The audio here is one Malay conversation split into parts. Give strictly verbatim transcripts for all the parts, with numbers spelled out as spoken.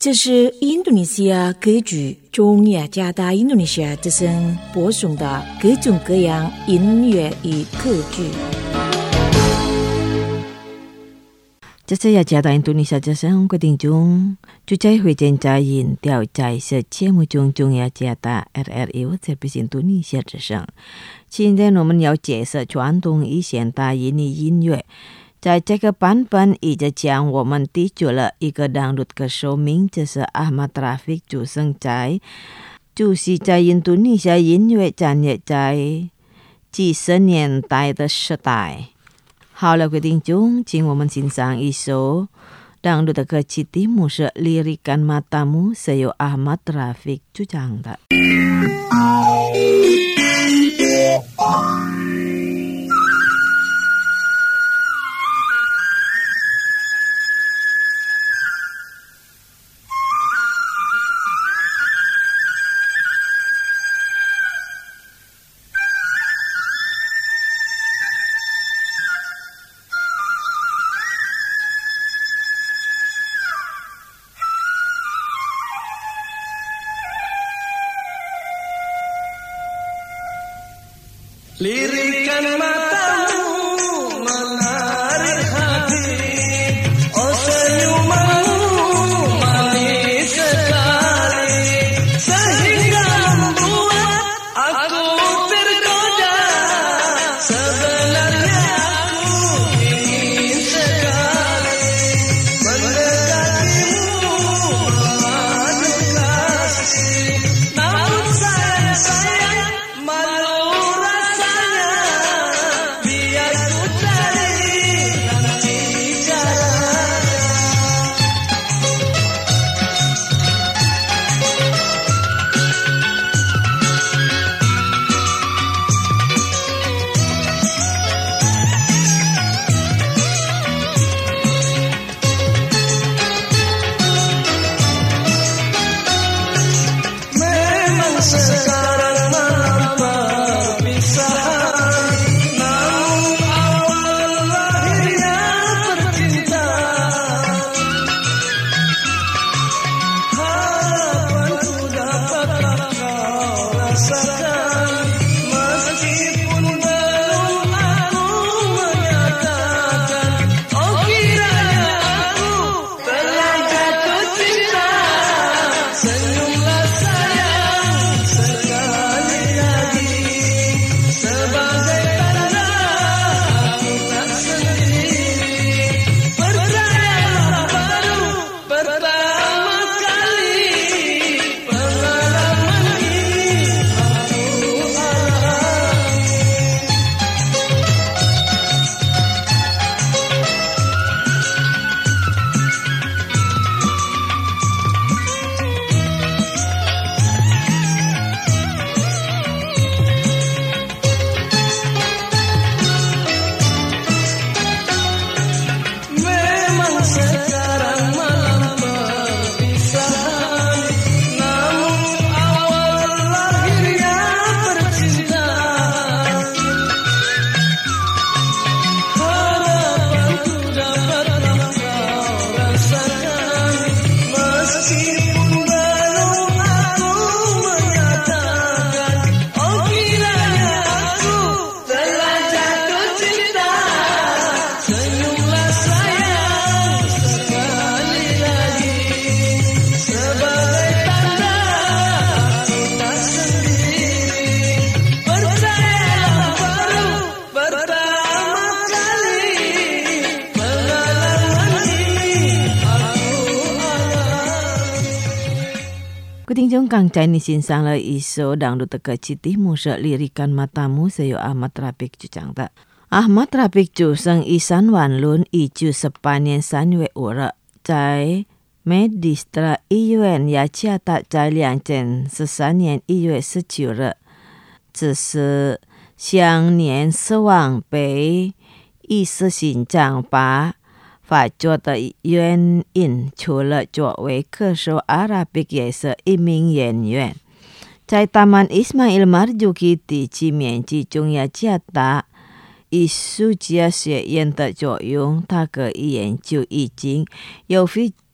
这是印度尼西亚歌剧中雅加达印度尼西亚之声播送的各种各样音乐与歌剧。 这是雅加达印度尼西亚之声của tiếng Trung， chú trái hội trên trái yin theo trái sự节目中中雅加达 R R I 这边印度尼西亚之声。今天我们要介绍传统与现代音的音乐。在这个版本一直讲我们提出了一个当律歌手名字是 Ahmad Rafiq 出生在就是在印度尼西亚音乐产业在几十年代的时代。好了，各位听众，请我们欣赏一首当律的歌曲，题目是 Lirikan Matamu， 是由 Ahmad Rafiq 主唱的。 Lirikan matamu menarik hati, oh senyumanmu manis sekali, sehingga membuat aku tergoda. Sebenarnya aku ingin sekali mendekatimu, mengadu kasih, namun sayang sayang malu. Sekarang malam perpisahan, namun awal lahirnya percintaan. Harapanku dapatkah kau rasakan, meskipun belum aku menyatakan. Oh kiranya aku telah jatuh cinta, senyumlah sayang sekali lagi, sebagai tanda aku tak sendiri. Percayalah baru pertama kali pengalaman ini aku alami. Memang sekarang malam perpisahan, namun awal lahirnya percintaan. Harapanku dapatkah kau rasakan, meskipun belum aku menyatakan. Oh kiranya aku telah jatuh cinta, senyumlah sayang sekali lagi, sebagai tanda aku tak sendiri. Percayalah baru pertama kali pengalaman ini aku alami. 各位听众，刚才你欣赏了一首当律的歌曲，题目是 Lirikan Matamu， 是由 Ahmad Rafiq 主唱的。Ahmad Rafiq 出生于三万伦，一九十八年三月五日，在 Medistra 医院雅加达，在两千十三年一月十九日，只是享年死亡，被意识心脏拔发作的原因，除了作为歌手，阿拉比也是一名演员。在 Taman Ismail Marzuki 第七面积中雅加达艺术家学院的作用，他可以研究已经有非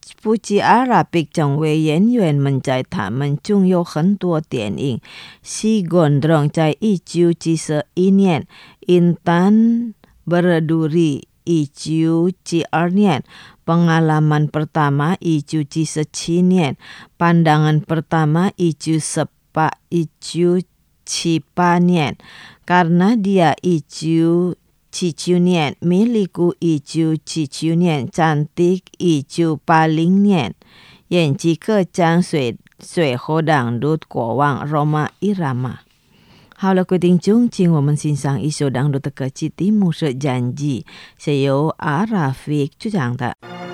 不及阿拉伯成为演员们在他们中有很多电影是gondrong在一九七一年 Intan Berduri一九七二年 Pengalaman pertama一九七七年 Pandangan pertama一九八一九七八年 Karena dia 一九七九年 Milikku 一九七九年 Cantik 一九八零年 演技客江水水后档路国王 Roma Irama。 好了，各位听众，请我们欣赏一首dangdut的曲题目是 Janji， 是由阿拉菲主唱的。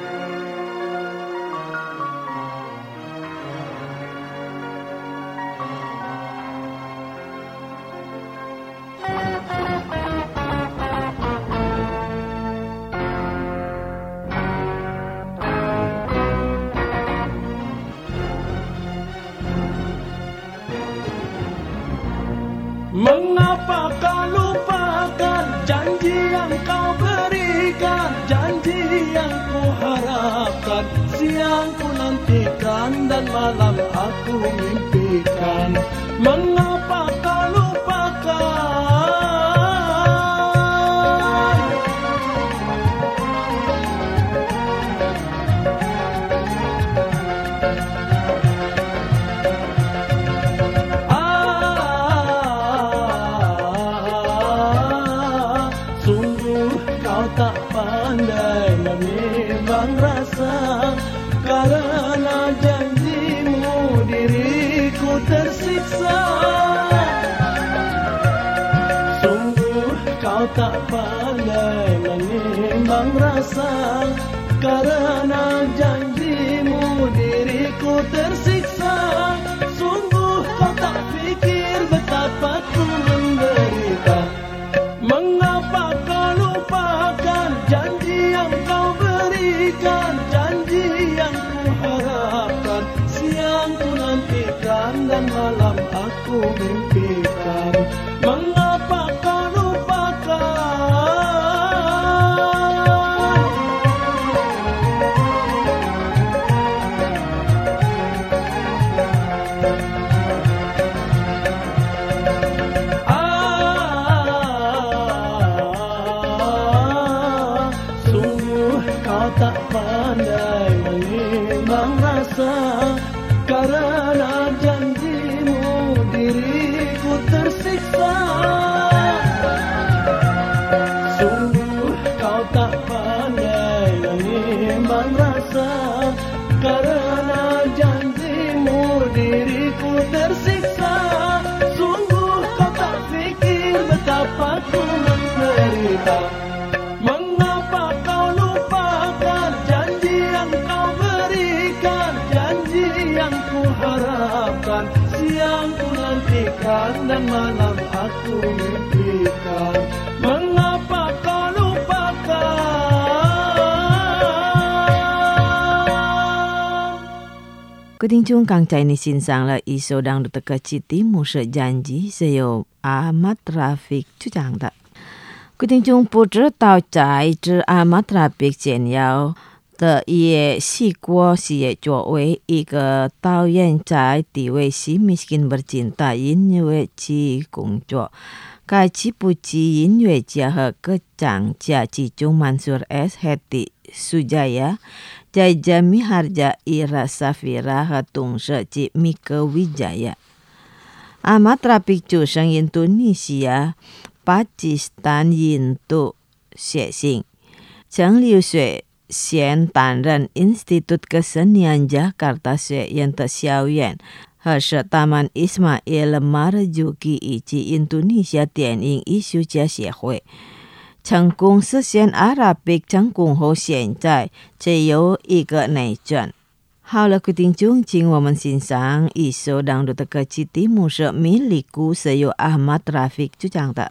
Mengapa kau lupakan janji yang kau berikan, janji yang ku harapkan, siang ku nantikan dan malam aku mimpikan. Mengapa kau lupakan? Tak pandai menimbang rasa, karena janjimu diriku tersiksa. Sungguh kau tak pandai menimbang rasa, karena janjimu diriku tersiksa. Sungguh kau tak fikir betapa ku menderita. Mengapa kau lupakan janji yang kau berikan, janji yang ku harapkan, siang ku nantikan dan malam aku mimpikan. Mengapa kau lupakan? Tak pandai menimbang rasa, karena janjimu diriku tersiksa. Sungguh kau tak pandai menimbang rasa, karena janjimu diriku tersiksa. Sungguh kau tak fikir betapa ku menderita. Mengapa kau lupakan janji yang kau berikan, janji yang ku harapkan, siang ku nantikan dan malam aku mimpikan. Mengapa kau lupakan? Quý thính chúng càng chạy ni xin sang là ý số đang được tất cả chi tiết một sự janji sẽ由 Ahmad Rafiq 主唱的。quý听众不知道在这阿马特拉比简要的也细过是也作为一个导演在地位是 miskin bercinta 音乐剧工作。该几部剧音乐家和歌唱家其中 Mansur S. Hadi Sujaya, Jaja Miharja Ira Safira 和董事及 Mika Wijaya。阿马特拉比主生印度尼西亚巴基斯坦、印度血性，曾留学先担任 Institut Kesenian Jakarta 学院的校园，和是 Taman Ismail Marzuki 以及印度尼西亚电影艺术家协会。成功实现阿拉伯成功后，现在只有一个内战。好了，各位听众，请我们欣赏一首dangdut的歌曲，题目是《Milikku》，是由 Ahmad Rafiq 主唱的。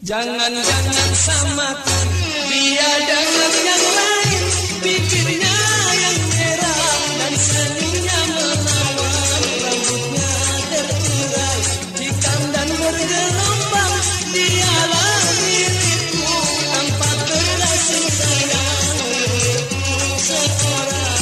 Jangan-jangan samakan dia dengan yang lain, bibirnya yang merah dan senyumnya menawan, rambutnya terurai, hitam dan bergelombang. Dialah milikku tanpa terkasih sayang, milikku seorang.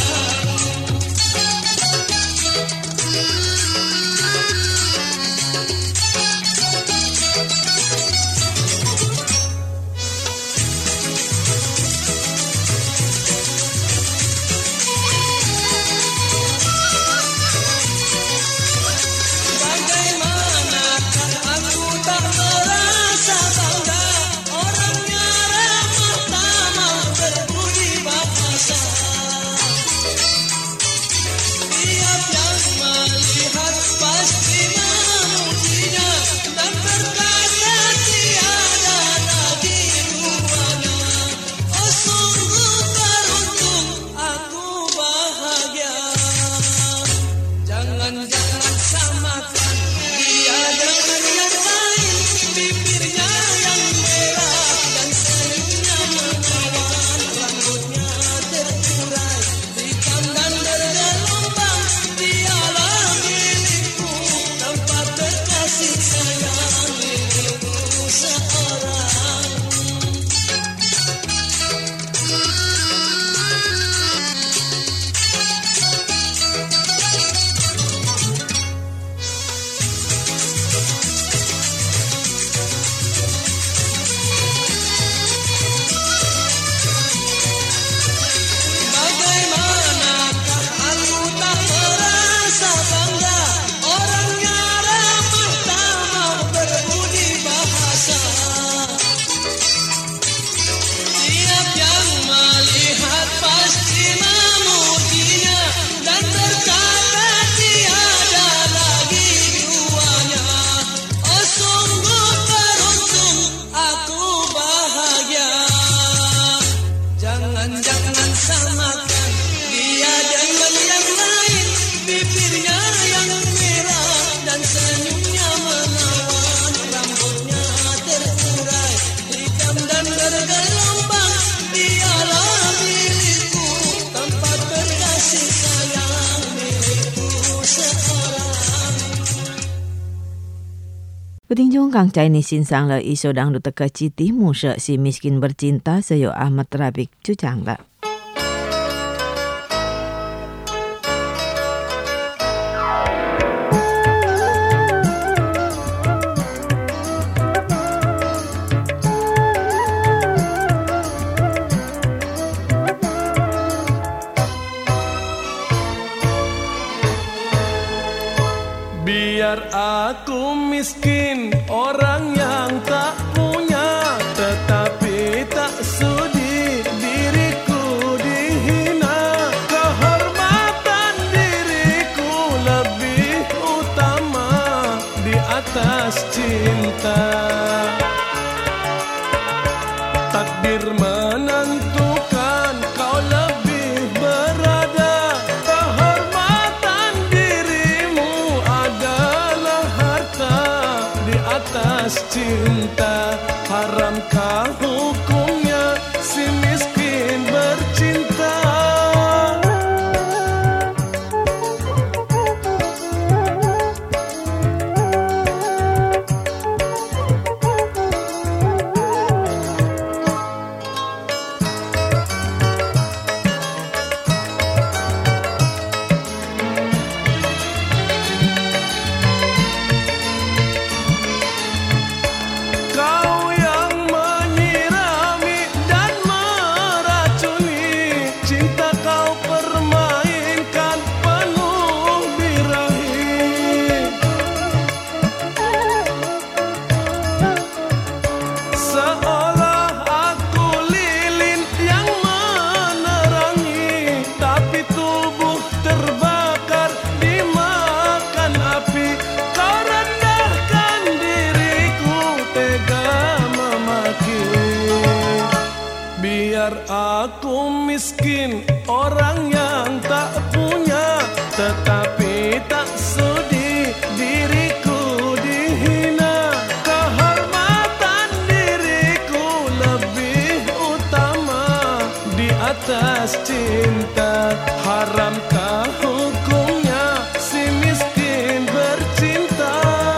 Pentinjung Kang Cai ni sinsang le isu dang du teka citi musa si miskin bercinta sayo Ahmad Rafiq Cucang la. Biar aku miskin, orang yang tak punya, tetapi tak sudi diriku dihina. Kehormatan diriku lebih utama di atas cinta. Takdir menentukan kau lebih berada. Kehormatan dirimu adalah harta di atas cinta. Haramkah hukumnya si miskin bercinta? haramkah hukumnya si miskin bercinta?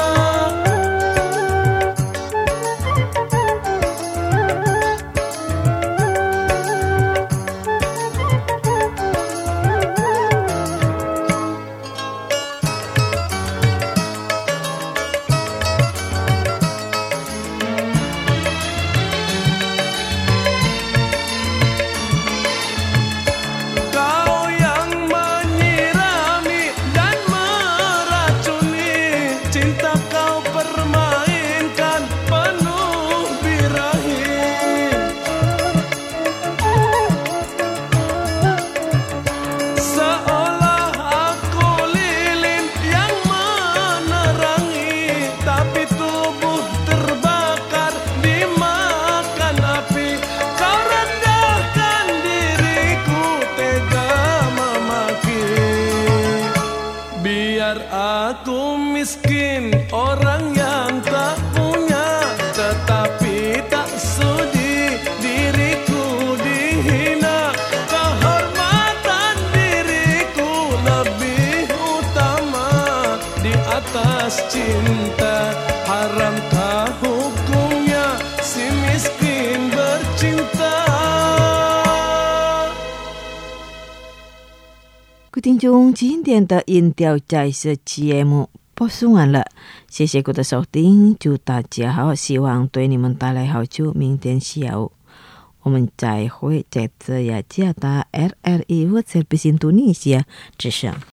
Aku miskin, orang yang tak punya, tetapi tak sudi diriku dihina. Kehormatan diriku lebih utama di atas cinta. Haramkah hukumnya si miskin bercinta? 各位听众，今天的音调在这节目播送完了，谢谢各位的收听，祝大家好，希望对你们带来好处。明天下午我们再会，在这雅加达 R R I World Service Indonesia 之上。